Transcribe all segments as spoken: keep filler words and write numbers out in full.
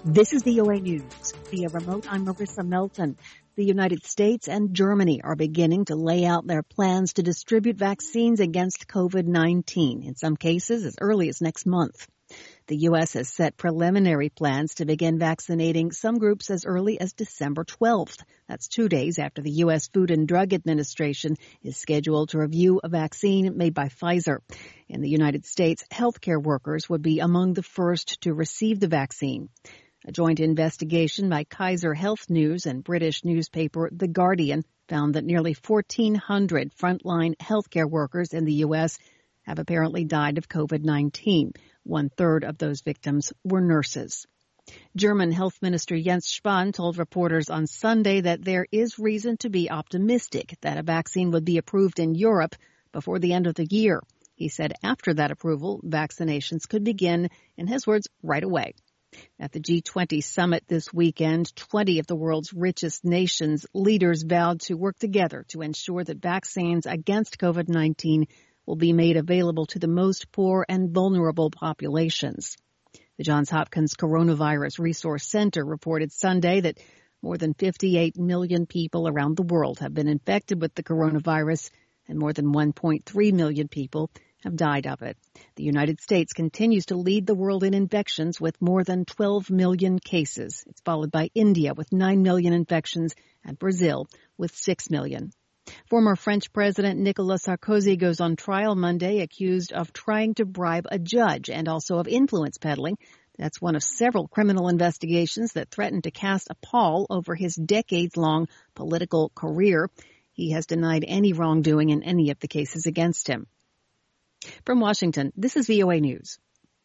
This is V O A News. Via remote, I'm Marissa Melton. The United States and Germany are beginning to lay out their plans to distribute vaccines against COVID nineteen, in some cases as early as next month. The U S has set preliminary plans to begin vaccinating some groups as early as December twelfth. That's two days after the U S Food and Drug Administration is scheduled to review a vaccine made by Pfizer. In the United States, healthcare workers would be among the first to receive the vaccine. A joint investigation by Kaiser Health News and British newspaper The Guardian found that nearly fourteen hundred frontline healthcare workers in the U S have apparently died of COVID nineteen. One-third of those victims were nurses. German Health Minister Jens Spahn told reporters on Sunday that there is reason to be optimistic that a vaccine would be approved in Europe before the end of the year. He said after that approval, vaccinations could begin, in his words, right away. At the G twenty summit this weekend, twenty of the world's richest nations leaders vowed to work together to ensure that vaccines against COVID nineteen will be made available to the most poor and vulnerable populations. The Johns Hopkins Coronavirus Resource Center reported Sunday that more than fifty-eight million people around the world have been infected with the coronavirus, and more than one point three million people have died of it. The United States continues to lead the world in infections with more than twelve million cases. It's followed by India with nine million infections and Brazil with six million. Former French President Nicolas Sarkozy goes on trial Monday accused of trying to bribe a judge and also of influence peddling. That's one of several criminal investigations that threaten to cast a pall over his decades-long political career. He has denied any wrongdoing in any of the cases against him. From Washington, this is V O A News.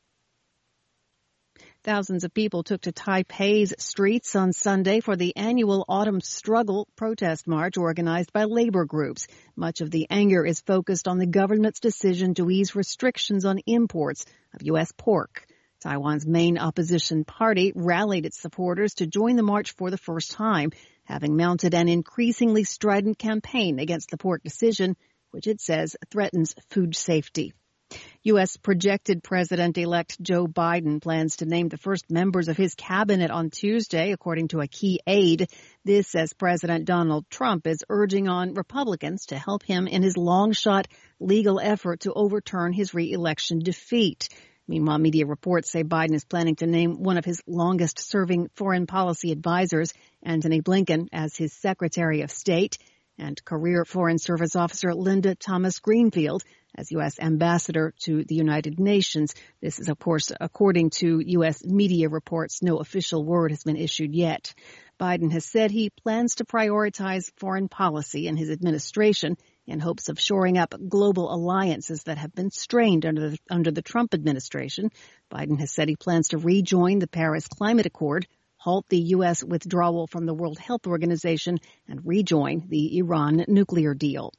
Thousands of people took to Taipei's streets on Sunday for the annual Autumn Struggle protest march organized by labor groups. Much of the anger is focused on the government's decision to ease restrictions on imports of U S pork. Taiwan's main opposition party rallied its supporters to join the march for the first time, having mounted an increasingly strident campaign against the pork decision, which it says threatens food safety. U S projected President-elect Joe Biden plans to name the first members of his cabinet on Tuesday, according to a key aide. This as President Donald Trump is urging on Republicans to help him in his long-shot legal effort to overturn his re-election defeat. Meanwhile, media reports say Biden is planning to name one of his longest-serving foreign policy advisors, Antony Blinken, as his Secretary of State, and career Foreign Service Officer Linda Thomas Greenfield as U S ambassador to the United Nations. This is, of course, according to U S media reports. No official word has been issued yet. Biden has said he plans to prioritize foreign policy in his administration in hopes of shoring up global alliances that have been strained under the, under the Trump administration. Biden has said he plans to rejoin the Paris Climate Accord, halt the U S withdrawal from the World Health Organization, and rejoin the Iran nuclear deal.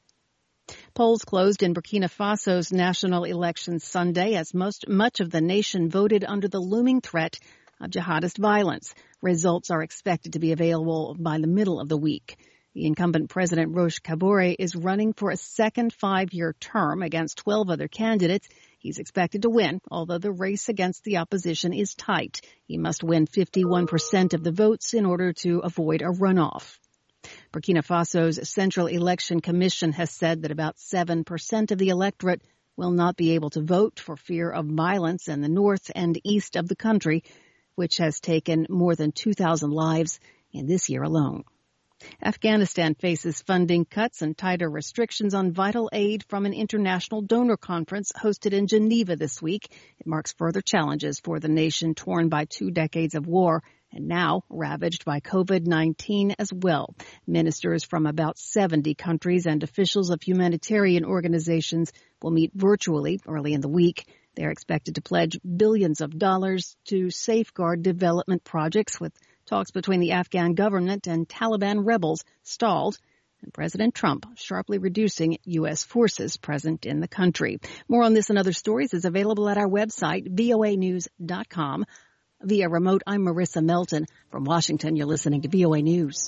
Polls closed in Burkina Faso's national election Sunday as most much of the nation voted under the looming threat of jihadist violence. Results are expected to be available by the middle of the week. The incumbent President Roch Kabore is running for a second five-year term against twelve other candidates. He's expected to win, although the race against the opposition is tight. He must win fifty-one percent of the votes in order to avoid a runoff. Burkina Faso's Central Election Commission has said that about seven percent of the electorate will not be able to vote for fear of violence in the north and east of the country, which has taken more than two thousand lives in this year alone. Afghanistan faces funding cuts and tighter restrictions on vital aid from an international donor conference hosted in Geneva this week. It marks further challenges for the nation torn by two decades of war and now ravaged by COVID nineteen as well. Ministers from about seventy countries and officials of humanitarian organizations will meet virtually early in the week. They are expected to pledge billions of dollars to safeguard development projects, with talks between the Afghan government and Taliban rebels stalled, and President Trump sharply reducing U S forces present in the country. More on this and other stories is available at our website, V O A news dot com. Via remote, I'm Marissa Melton. From Washington, you're listening to V O A News.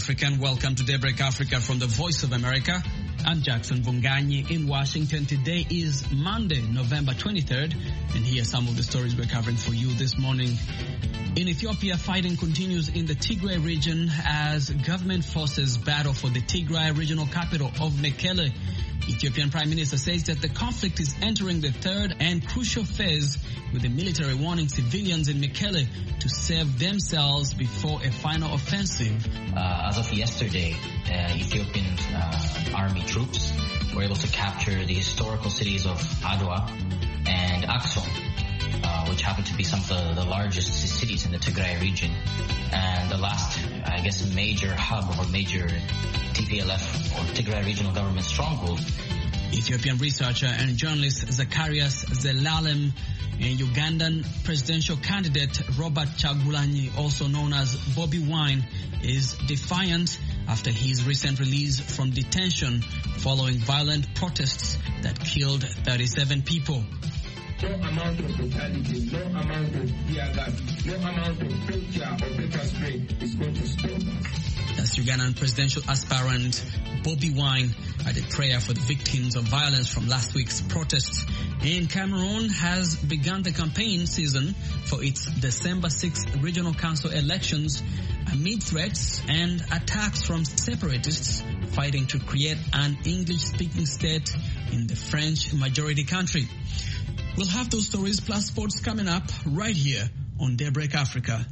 African. Welcome to Daybreak Africa from the Voice of America. I'm Jackson Bunganyi in Washington. Today is Monday, November twenty-third, and here are some of the stories we're covering for you this morning. In Ethiopia, fighting continues in the Tigray region as government forces battle for the Tigray regional capital of Mekele. Ethiopian Prime Minister says that the conflict is entering the third and crucial phase, with the military warning civilians in Mekele to save themselves before a final offensive. Uh, as of yesterday, uh, Ethiopian uh, army troops were able to capture the historical cities of Adwa and Aksum, uh, which happen to be some of the, the largest cities in the Tigray region. And the last, I guess, major hub or major T P L F or Tigray Regional Government stronghold. Ethiopian researcher and journalist Zacharias Zelalem and Ugandan presidential candidate Robert Chagulanyi, also known as Bobby Wine, is defiant after his recent release from detention following violent protests that killed thirty-seven people. No amount of brutality, no amount of tear gas, no amount of torture or pepper spray is going to stop us. That's Ugandan presidential aspirant Bobby Wine at a prayer for the victims of violence from last week's protests. And Cameroon has begun the campaign season for its December sixth regional council elections amid threats and attacks from separatists fighting to create an English-speaking state in the French-majority country. We'll have those stories plus sports coming up right here on Daybreak Africa.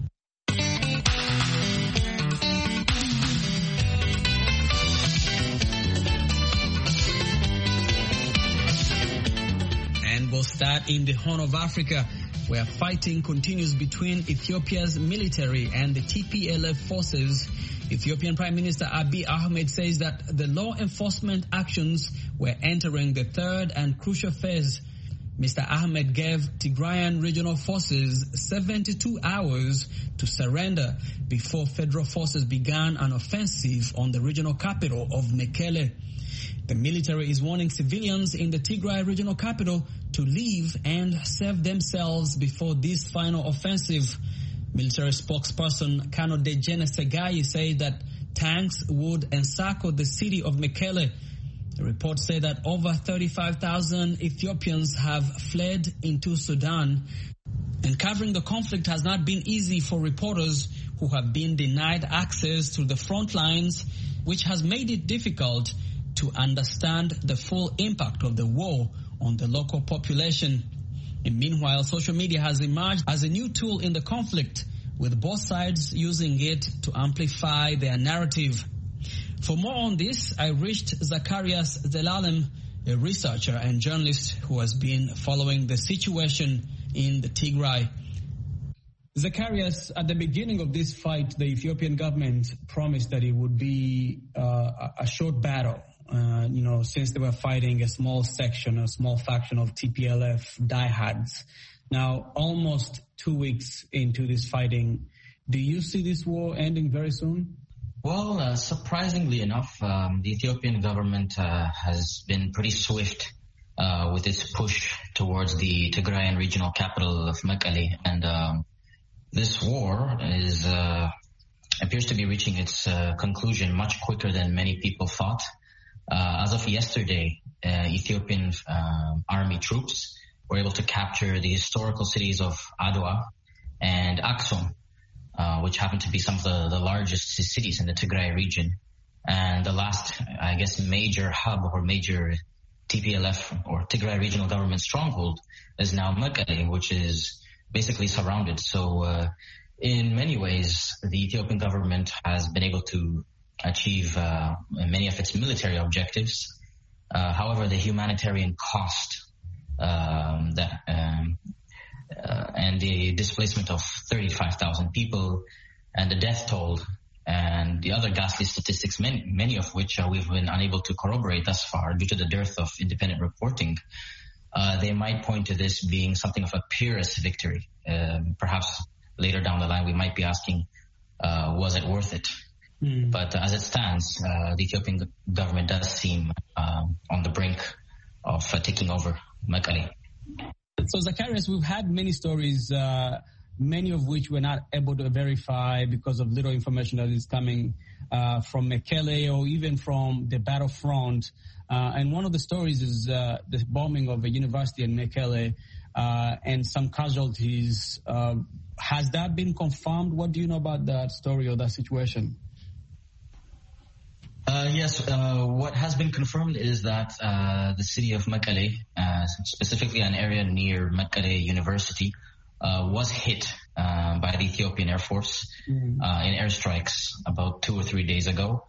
And we'll start in the Horn of Africa, where fighting continues between Ethiopia's military and the T P L F forces. Ethiopian Prime Minister Abiy Ahmed says that the law enforcement actions were entering the third and crucial phase. Mister Ahmed gave Tigrayan regional forces seventy-two hours to surrender before federal forces began an offensive on the regional capital of Mekele. The military is warning civilians in the Tigray regional capital to leave and save themselves before this final offensive. Military spokesperson Kanode Genesegayi said that tanks would encircle the city of Mekele. The reports say that over thirty-five thousand Ethiopians have fled into Sudan. And covering the conflict has not been easy for reporters who have been denied access to the front lines, which has made it difficult to understand the full impact of the war on the local population. And meanwhile, social media has emerged as a new tool in the conflict, with both sides using it to amplify their narrative. For more on this, I reached Zacharias Zelalem, a researcher and journalist who has been following the situation in the Tigray. Zacharias, at the beginning of this fight, the Ethiopian government promised that it would be uh, a short battle. Uh, you know, since they were fighting a small section, a small faction of T P L F diehards. Now, almost two weeks into this fighting, do you see this war ending very soon? Well, uh, surprisingly enough, um, the Ethiopian government uh, has been pretty swift uh, with its push towards the Tigrayan regional capital of Mekele, and um, this war is uh, appears to be reaching its uh, conclusion much quicker than many people thought. Uh, as of yesterday, uh, Ethiopian uh, army troops were able to capture the historical cities of Adwa and Aksum, uh, which happen to be some of the, the largest cities in the Tigray region. And the last, I guess, major hub or major T P L F or Tigray Regional Government stronghold is now Mekele, which is basically surrounded. So uh, in many ways, the Ethiopian government has been able to achieve uh, many of its military objectives. Uh, however, the humanitarian cost um, that um, uh, and the displacement of thirty-five thousand people and the death toll and the other ghastly statistics, many, many of which uh, we've been unable to corroborate thus far due to the dearth of independent reporting, uh, they might point to this being something of a Pyrrhus victory. Uh, perhaps later down the line we might be asking, uh, was it worth it? Mm. But uh, as it stands, uh, the Ethiopian government does seem um, on the brink of uh, taking over Mekele. So, Zacharias, we've had many stories, uh, many of which we're not able to verify because of little information that is coming uh, from Mekelle or even from the battlefront. Uh, and one of the stories is uh, the bombing of a university in Mekelle uh, and some casualties. Uh, has that been confirmed? What do you know about that story or that situation? Uh, yes, uh, what has been confirmed is that uh, the city of Mekelle, uh, specifically an area near Mekelle University, uh, was hit uh, by the Ethiopian Air Force mm-hmm. uh, in airstrikes about two or three days ago.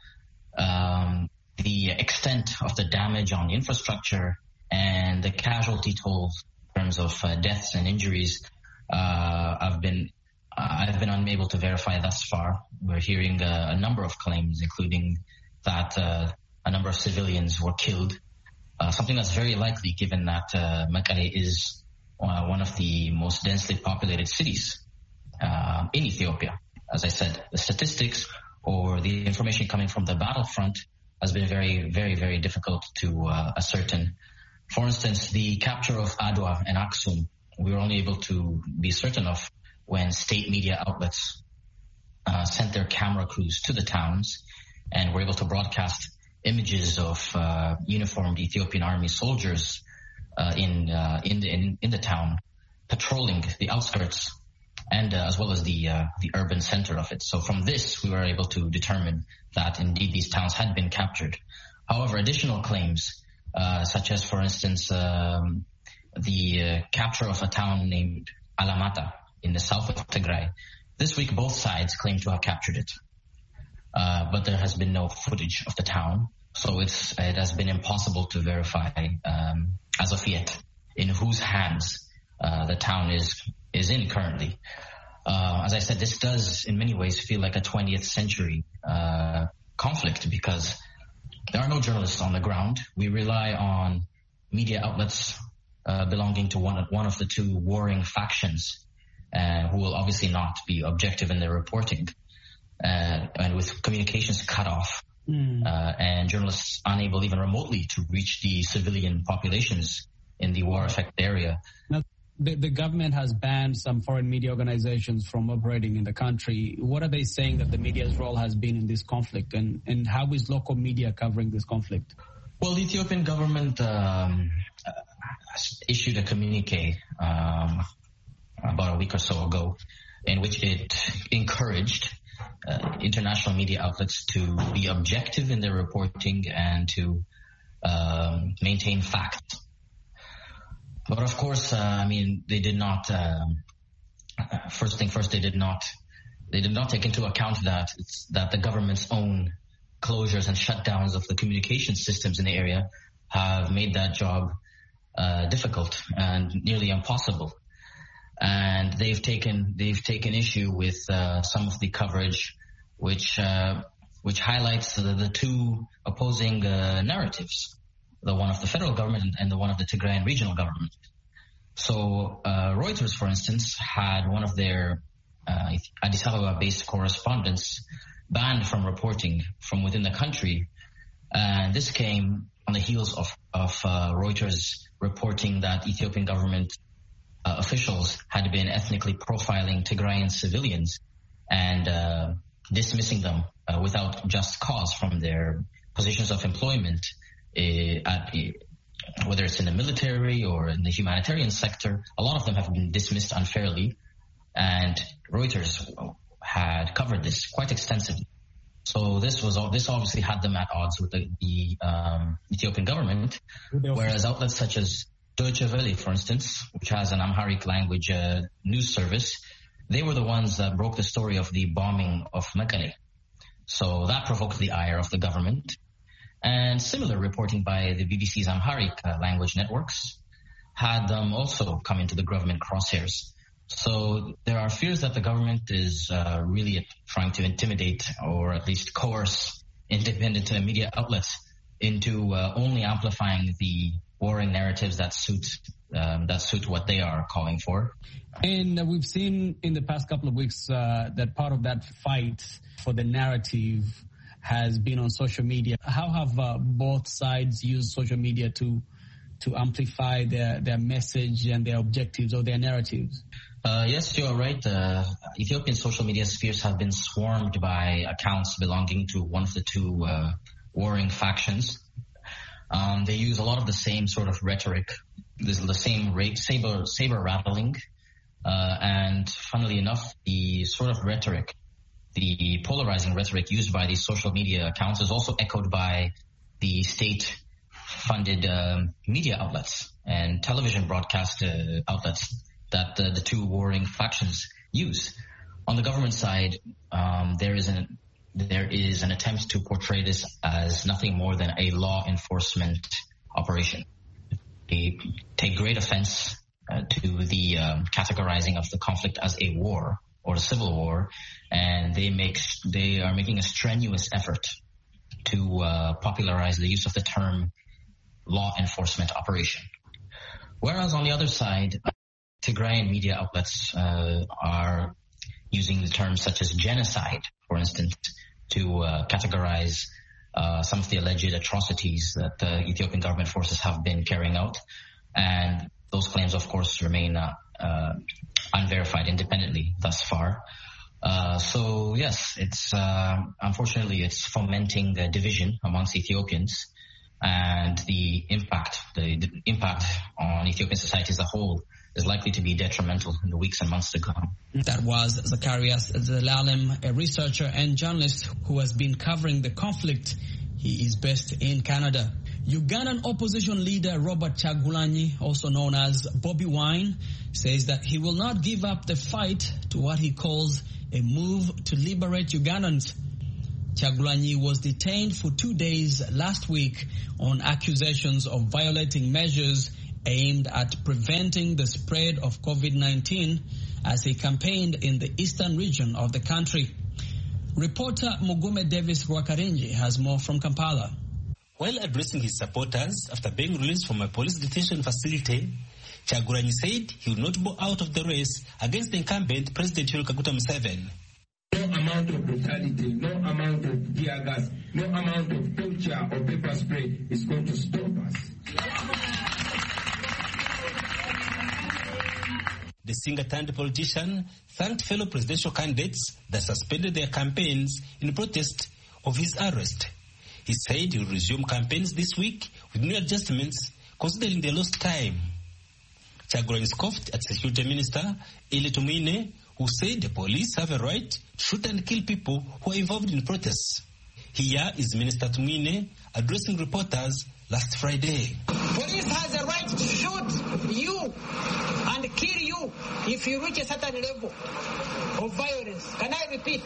Um, the extent of the damage on the infrastructure and the casualty tolls in terms of uh, deaths and injuries, uh, I've been uh, I've been unable to verify thus far. We're hearing uh, a number of claims, including that uh, a number of civilians were killed, uh, something that's very likely given that uh, Mekelle is uh, one of the most densely populated cities uh, in Ethiopia. As I said, the statistics or the information coming from the battlefront has been very, very, very difficult to uh, ascertain. For instance, the capture of Adwa and Aksum, we were only able to be certain of when state media outlets uh, sent their camera crews to the towns and were able to broadcast images of uh, uniformed Ethiopian army soldiers uh, in, uh, in, the, in in the town, patrolling the outskirts and uh, as well as the uh, the urban center of it. So from this, we were able to determine that indeed these towns had been captured. However, additional claims, uh, such as, for instance, um, the uh, capture of a town named Alamata in the south of Tigray, this week both sides claim to have captured it. Uh, but there has been no footage of the town, so it's it has been impossible to verify um, as of yet in whose hands uh, the town is is in currently. Uh, as I said, this does in many ways feel like a twentieth century uh, conflict because there are no journalists on the ground. We rely on media outlets uh, belonging to one one of the two warring factions, uh, who will obviously not be objective in their reporting. Uh, and with communications cut off, mm. uh, and journalists unable even remotely to reach the civilian populations in the war-affected area. Now, the, the government has banned some foreign media organizations from operating in the country. What are they saying that the media's role has been in this conflict, and, and how is local media covering this conflict? Well, the Ethiopian government um, issued a communique um, about a week or so ago in which it encouraged Uh, international media outlets to be objective in their reporting and to um, maintain facts. But of course, uh, I mean, they did not. Um, first thing first, they did not. They did not take into account that it's, that the government's own closures and shutdowns of the communication systems in the area have made that job uh, difficult and nearly impossible. And they've taken they've taken issue with uh, some of the coverage, which uh, which highlights the, the two opposing uh, narratives, the one of the federal government and the one of the Tigrayan regional government. So uh, Reuters, for instance, had one of their uh, Addis Ababa-based correspondents banned from reporting from within the country, and this came on the heels of of uh, Reuters reporting that Ethiopian government Uh, officials had been ethnically profiling Tigrayan civilians and uh, dismissing them uh, without just cause from their positions of employment, uh, at, uh, whether it's in the military or in the humanitarian sector. A lot of them have been dismissed unfairly, and Reuters had covered this quite extensively. So this was this obviously had them at odds with the, the um, Ethiopian government, whereas outlets such as Deutsche Welle, for instance, which has an Amharic language uh, news service, they were the ones that broke the story of the bombing of Mekelle. So that provoked the ire of the government. And similar reporting by the B B C's Amharic uh, language networks had them also come into the government crosshairs. So there are fears that the government is uh, really trying to intimidate or at least coerce independent uh, media outlets into uh, only amplifying the warring narratives that suit um, that suit what they are calling for. And uh, we've seen in the past couple of weeks uh, that part of that fight for the narrative has been on social media. How have uh, both sides used social media to to amplify their, their message and their objectives or their narratives? Uh, yes, you are right. Uh, Ethiopian social media spheres have been swarmed by accounts belonging to one of the two uh, warring factions. Um, they use a lot of the same sort of rhetoric, this, the same ra- saber, saber rattling, uh, and funnily enough, the sort of rhetoric, the polarizing rhetoric used by these social media accounts is also echoed by the state-funded uh, media outlets and television broadcast uh, outlets that uh, the two warring factions use. On the government side, um, there is an there is an attempt to portray this as nothing more than a law enforcement operation. They take great offense uh, to the um, categorizing of the conflict as a war or a civil war, and they make they are making a strenuous effort to uh, popularize the use of the term law enforcement operation. Whereas on the other side, Tigrayan media outlets uh, are using the terms such as genocide, for instance, to uh, categorize uh, some of the alleged atrocities that the Ethiopian government forces have been carrying out. And those claims, of course, remain uh, uh, unverified independently thus far. Uh, so, yes, it's uh, unfortunately it's fomenting the division amongst Ethiopians, and the impact, the, the impact on Ethiopian society as a whole is likely to be detrimental in the weeks and months to come. That was Zacharias Zelalem, a researcher and journalist who has been covering the conflict. He is based in Canada. Ugandan opposition leader Robert Kyagulanyi, also known as Bobi Wine, says that he will not give up the fight to what he calls a move to liberate Ugandans. Kyagulanyi was detained for two days last week on accusations of violating measures aimed at preventing the spread of COVID nineteen as he campaigned in the eastern region of the country. Reporter Mugume Davis Rwakarenji has more from Kampala. While addressing his supporters after being released from a police detention facility, Kyagulanyi said he will not bow out of the race against the incumbent President Yoweri Kaguta Museveni. No amount of brutality, no amount of tear gas, no amount of torture or pepper spray is going to stop us. The singer-turned-politician thanked fellow presidential candidates that suspended their campaigns in protest of his arrest. He said he will resume campaigns this week with new adjustments, considering the lost time. Kyagulanyi scoffed at Security Minister Eli Tumwine, who said the police have a right to shoot and kill people who are involved in protests. Here is Minister Tumwine addressing reporters last Friday. Police has a right to shoot you and kill you if you reach a certain level of violence. Can I repeat?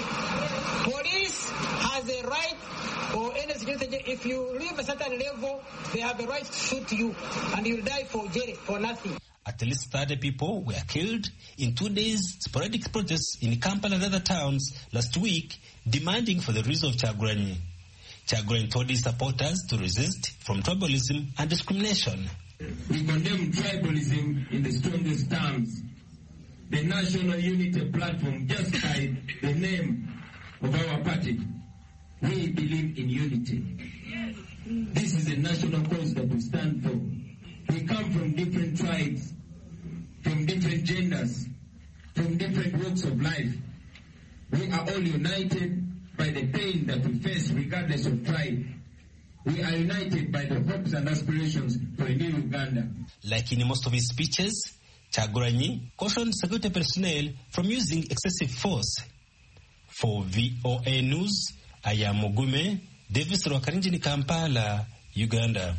Police has a right, or any security, if you reach a certain level, they have a right to shoot you and you'll die for jail for nothing. At least thirty people were killed in two days sporadic protests in Kampala and other towns last week, demanding for the release of Kyagulanyi. Kyagulanyi told his supporters to resist from tribalism and discrimination. We condemn tribalism in the strongest terms. The National Unity Platform, just by the name of our party, we believe in unity. This is a national cause that we stand for. We come from different tribes, from different genders, from different walks of life. We are all united by the pain that we face regardless of tribe. We are united by the hopes and aspirations for a new Uganda. Like in most of his speeches, Kyagulanyi cautioned security personnel from using excessive force. For V O A News, I am Mugume Davis Rwakarenji in Kampala, Uganda.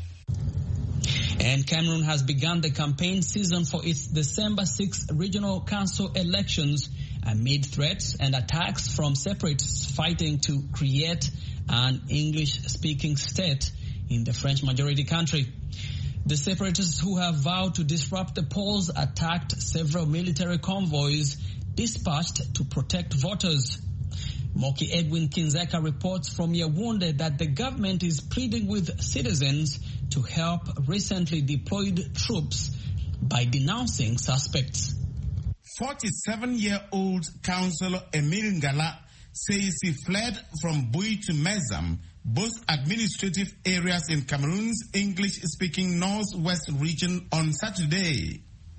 And Cameroon has begun the campaign season for its December sixth regional council elections amid threats and attacks from separatists fighting to create an English-speaking state in the French-majority country. The separatists who have vowed to disrupt the polls attacked several military convoys dispatched to protect voters. Moki Edwin Kinzeka reports from Yaoundé that the government is pleading with citizens to help recently deployed troops by denouncing suspects. forty-seven-year-old Councillor Emile Ngala says he fled from Bui to Mezam, both administrative areas in Cameroon's English-speaking northwest region, on Saturday.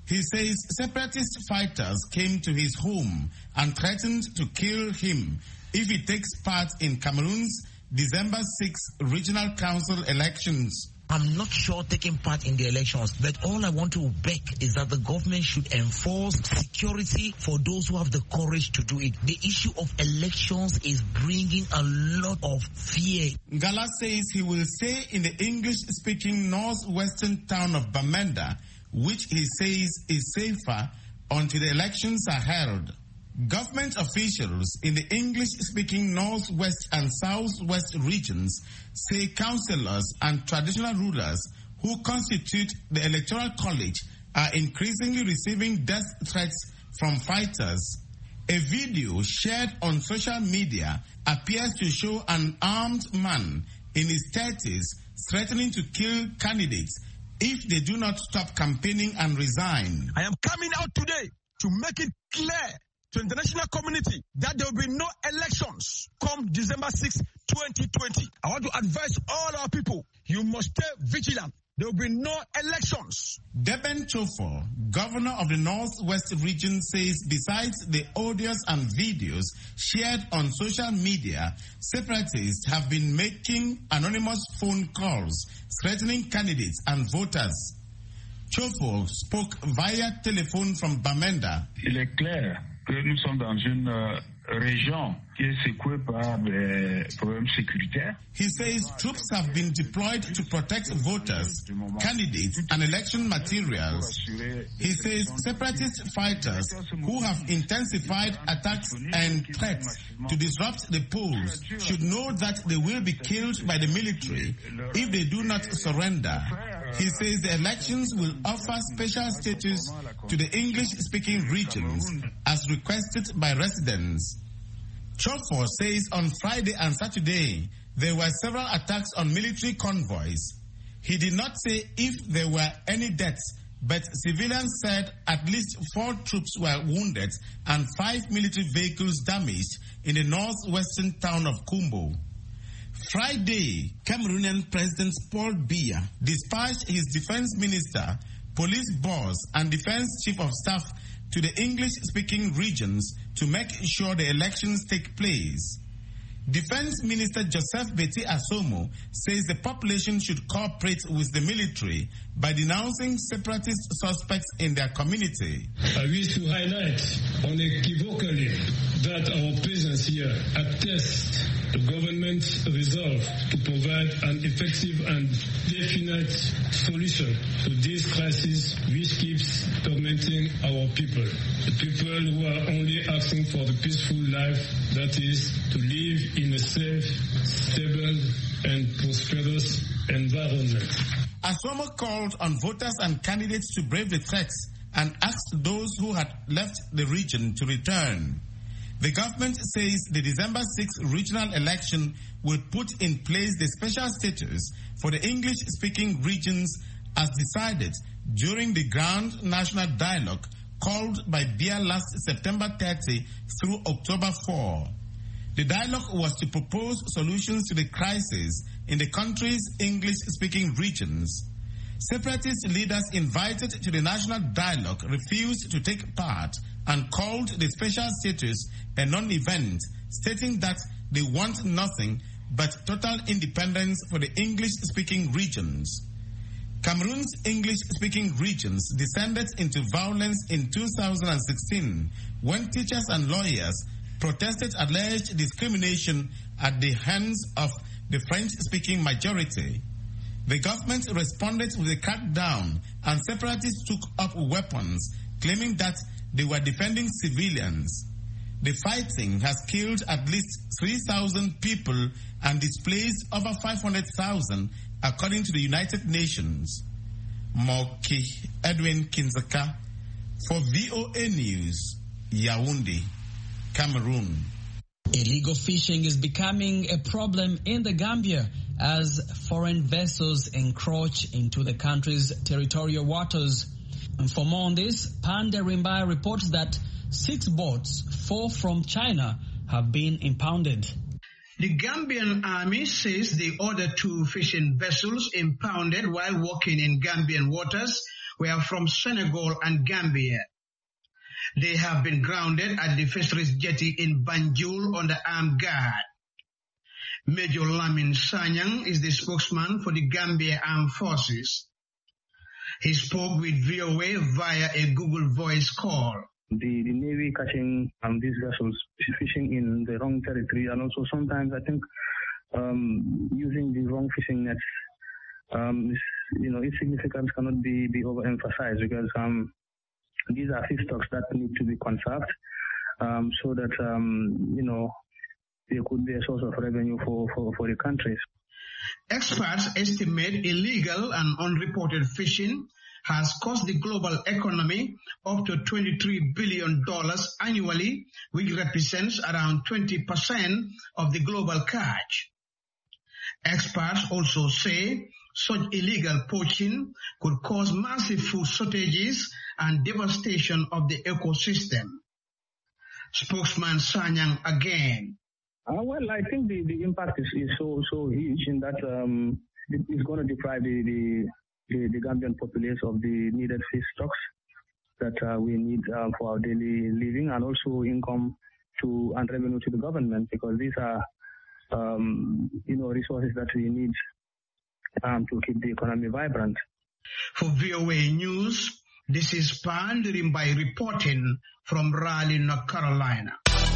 He says separatist fighters came to his home and threatened to kill him if he takes part in Cameroon's December sixth regional council elections. I'm not sure taking part in the elections, but all I want to beg is that the government should enforce security for those who have the courage to do it. The issue of elections is bringing a lot of fear. Ngala says he will stay in the English-speaking northwestern town of Bamenda, which he says is safer until the elections are held. Government officials in the English-speaking northwest and southwest regions say councillors and traditional rulers who constitute the Electoral College are increasingly receiving death threats from fighters. A video shared on social media appears to show an armed man in his thirties threatening to kill candidates if they do not stop campaigning and resign. I am coming out today to make it clear to the international community that there will be no elections come December sixth, twenty twenty. I want to advise all our people, you must stay vigilant. There will be no elections. Deben Chofo, governor of the Northwest region, says besides the audios and videos shared on social media, separatists have been making anonymous phone calls threatening candidates and voters. Chofo spoke via telephone from Bamenda. Il est clair que nous sommes dans une euh, région qui est secouée par des problèmes sécuritaires. He says troops have been deployed to protect voters, candidates, and election materials. He says separatist fighters who have intensified attacks and threats to disrupt the polls should know that they will be killed by the military if they do not surrender. He says the elections will offer special status to the English-speaking regions as requested by residents. Chofo says on Friday and Saturday there were several attacks on military convoys. He did not say if there were any deaths, but civilians said at least four troops were wounded and five military vehicles damaged in the northwestern town of Kumbo. Friday, Cameroonian President Paul Biya dispatched his defense minister, police boss, and defense chief of staff to the English-speaking regions to make sure the elections take place. Defense Minister Joseph Beti Asomo says the population should cooperate with the military by denouncing separatist suspects in their community. I wish to highlight unequivocally that our presence here attests the government's resolve to provide an effective and definite solution to this crisis which keeps tormenting our people. The people who are only asking for the peaceful life, that is, to live in a safe, stable, and prosperous environment. Asomo called on voters and candidates to brave the threats and asked those who had left the region to return. The government says the December sixth regional election will put in place the special status for the English-speaking regions as decided during the Grand National Dialogue called by Biya last September thirtieth through October fourth. The dialogue was to propose solutions to the crisis in the country's English-speaking regions. Separatist leaders invited to the national dialogue refused to take part and called the special status a non-event, stating that they want nothing but total independence for the English-speaking regions. Cameroon's English-speaking regions descended into violence in two thousand sixteen when teachers and lawyers protested alleged discrimination at the hands of the French-speaking majority. The government responded with a crackdown and separatists took up weapons, claiming that they were defending civilians. The fighting has killed at least three thousand people and displaced over five hundred thousand, according to the United Nations. Moki Edwin Kinzaka for V O A News, Yaoundé, Cameroon. Illegal fishing is becoming a problem in the Gambia as foreign vessels encroach into the country's territorial waters. And for more on this, Panda Rimbai reports that six boats, four from China, have been impounded. The Gambian army says they ordered two fishing vessels impounded while working in Gambian waters were from Senegal and Gambia. They have been grounded at the Fisheries Jetty in Banjul under armed guard. Major Lamin Sanyang is the spokesman for the Gambia Armed Forces. He spoke with V O A via a Google Voice call. The, the Navy catching um, these vessels fishing in the wrong territory, and also sometimes I think um, using the wrong fishing nets, um, is, you know, its significance cannot be, be overemphasized, because um, these are fish stocks that need to be conserved um, so that, um, you know, there could be a source of revenue for, for, for the countries. Experts estimate illegal and unreported fishing has cost the global economy up to twenty-three billion dollars annually, which represents around twenty percent of the global catch. Experts also say such illegal poaching could cause massive food shortages and devastation of the ecosystem. Spokesman Sanyang again. Uh, well, I think the, the impact is, is so so huge in that um, it, it's going to deprive the, the, the, the Gambian populace of the needed fish stocks that uh, we need uh, for our daily living, and also income to and revenue to the government, because these are um, you know resources that we need um, to keep the economy vibrant. For V O A News, this is Pandering by reporting from Raleigh, North Carolina.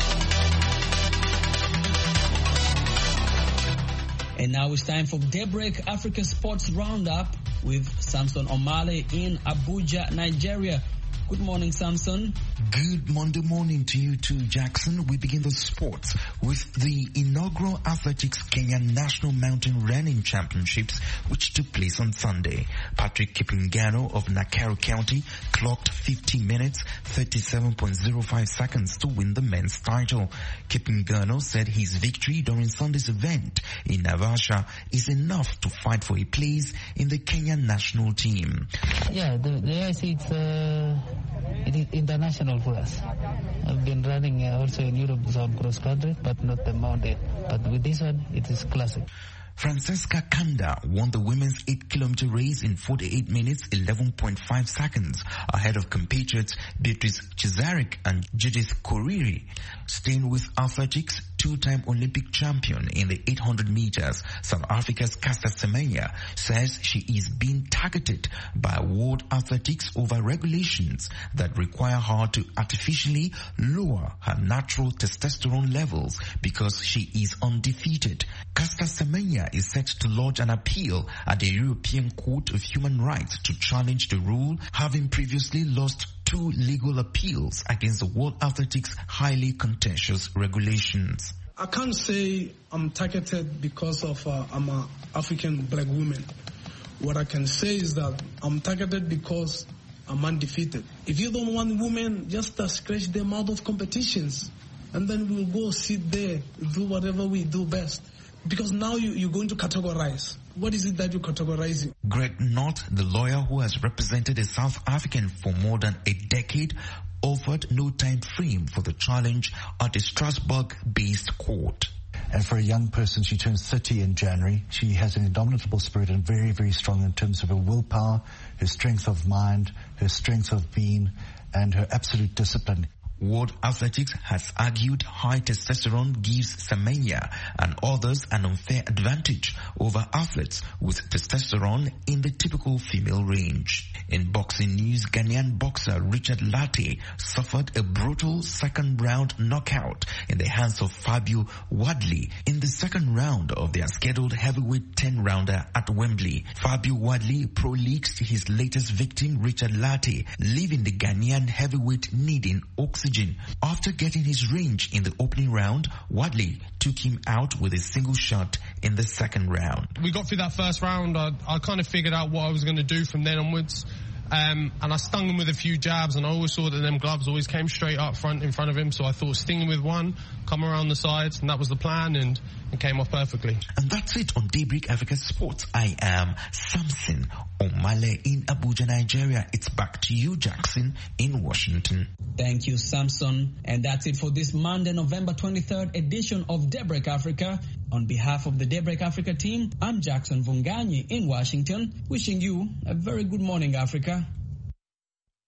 And now it's time for Daybreak Africa Sports Roundup with Samson Omale in Abuja, Nigeria. Good morning, Samson. Good Monday morning to you too, Jackson. We begin the sports with the inaugural Athletics Kenya National Mountain Running Championships, which took place on Sunday. Patrick Kipingano of Nakuru County clocked fifty minutes, thirty-seven point zero five seconds to win the men's title. Kipingano said his victory during Sunday's event in Naivasha is enough to fight for a place in the Kenya national team. Yeah, the, the I C it's uh, it is international for us. I've been running uh, also in Europe on cross country, but not the mountain. But with this one, it is classic. Francesca Kanda won the women's eight kilometer race in forty-eight minutes, eleven point five seconds, ahead of compatriots Beatrice Cesarek and Judith Koriri. Staying with athletics, two-time Olympic champion in the eight hundred meters, South Africa's Caster Semenya says she is being targeted by World Athletics over regulations that require her to artificially lower her natural testosterone levels because she is undefeated. Caster Semenya is set to lodge an appeal at the European Court of Human Rights to challenge the rule, having previously lost two legal appeals against the World Athletics' highly contentious regulations. I can't say I'm targeted because of uh, I'm an African black woman. What I can say is that I'm targeted because I'm undefeated. If you don't want women, just uh, scratch them out of competitions, and then we'll go sit there, do whatever we do best. Because now you, you're going to categorize. What is it that you're categorizing? Greg Knott, the lawyer who has represented a South African for more than a decade, offered no time frame for the challenge at a Strasbourg-based court. And for a young person, she turns thirty in January. She has an indomitable spirit and very, very strong in terms of her willpower, her strength of mind, her strength of being, and her absolute discipline. World Athletics has argued high testosterone gives Semenya and others an unfair advantage over athletes with testosterone in the typical female range. In boxing news, Ghanaian boxer Richard Latte suffered a brutal second round knockout in the hands of Fabio Wadley in the second round of their scheduled heavyweight ten rounder at Wembley. Fabio Wadley prolixed his latest victim, Richard Latte, leaving the Ghanaian heavyweight needing oxygen. After getting his range in the opening round, Wadley took him out with a single shot in the second round. We got through that first round. I, I kind of figured out what I was going to do from then onwards. Um, and I stung him with a few jabs, and I always saw that them gloves always came straight up front in front of him. So I thought sting him with one, come around the sides, and that was the plan, and it came off perfectly. And that's it on Daybreak Africa Sports. I am Samson Omale in Abuja, Nigeria. It's back to you, Jackson, in Washington. Thank you, Samson. And that's it for this Monday, November twenty-third edition of Daybreak Africa. On behalf of the Daybreak Africa team, I'm Jackson Vunganyi in Washington, wishing you a very good morning, Africa.